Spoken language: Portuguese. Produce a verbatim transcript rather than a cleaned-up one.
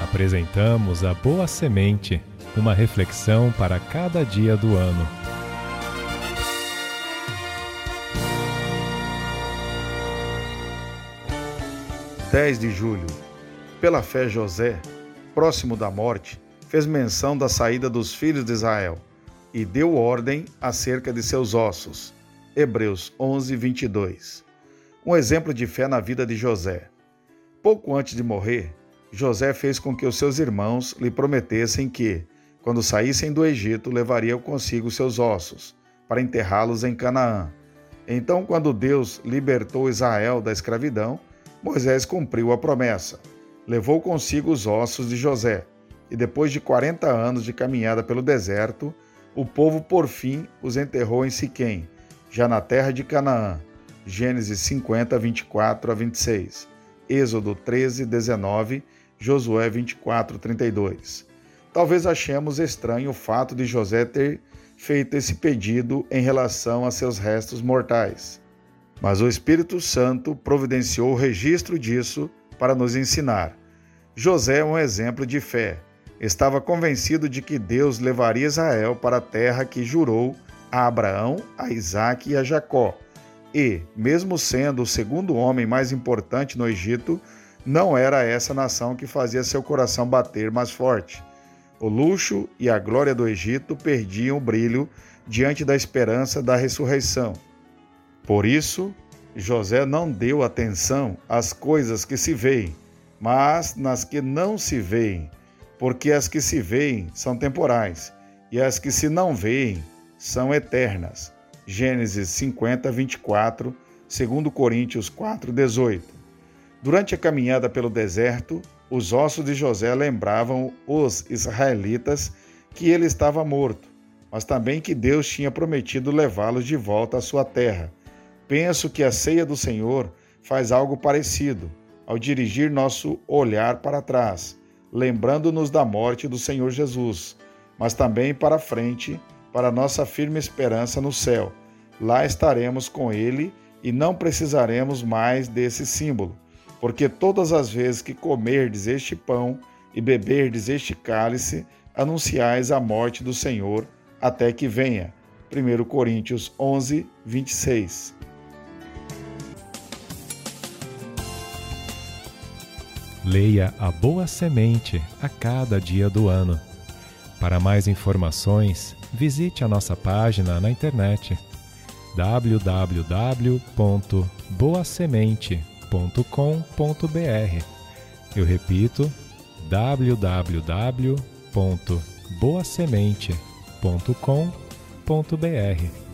Apresentamos a Boa Semente, uma reflexão para cada dia do ano. dez de julho. Pela fé, José, próximo da morte, fez menção da saída dos filhos de Israel e deu ordem acerca de seus ossos. Hebreus onze, vinte e dois. Um exemplo de fé na vida de José. Pouco antes de morrer, José fez com que os seus irmãos lhe prometessem que, quando saíssem do Egito, levariam consigo seus ossos, para enterrá-los em Canaã. Então, quando Deus libertou Israel da escravidão, Moisés cumpriu a promessa. Levou consigo os ossos de José, e depois de quarenta anos de caminhada pelo deserto, o povo por fim os enterrou em Siquém, já na terra de Canaã. Gênesis cinquenta, vinte e quatro a vinte e seis, Êxodo treze, dezenove, Josué vinte e quatro, trinta e dois. Talvez achemos estranho o fato de José ter feito esse pedido em relação a seus restos mortais. Mas o Espírito Santo providenciou o registro disso para nos ensinar. José é um exemplo de fé. Estava convencido de que Deus levaria Israel para a terra que jurou a Abraão, a Isaque e a Jacó. E, mesmo sendo o segundo homem mais importante no Egito, não era essa nação que fazia seu coração bater mais forte. O luxo e a glória do Egito perdiam o brilho diante da esperança da ressurreição. Por isso, José não deu atenção às coisas que se veem, mas nas que não se veem, porque as que se veem são temporais, e as que se não veem são eternas. Gênesis cinquenta, vinte e quatro, dois Coríntios quatro, dezoito. Durante a caminhada pelo deserto, os ossos de José lembravam os israelitas que ele estava morto, mas também que Deus tinha prometido levá-los de volta à sua terra. Penso que a ceia do Senhor faz algo parecido, ao dirigir nosso olhar para trás, lembrando-nos da morte do Senhor Jesus, mas também para frente, para nossa firme esperança no céu. Lá estaremos com Ele e não precisaremos mais desse símbolo, porque todas as vezes que comerdes este pão e beberdes este cálice, anunciais a morte do Senhor até que venha. primeiro Coríntios onze, vinte e seis. Leia a Boa Semente a cada dia do ano. Para mais informações, visite a nossa página na internet w w w ponto boa semente ponto com ponto b r. Eu repito, w w w ponto boa semente ponto com ponto b r.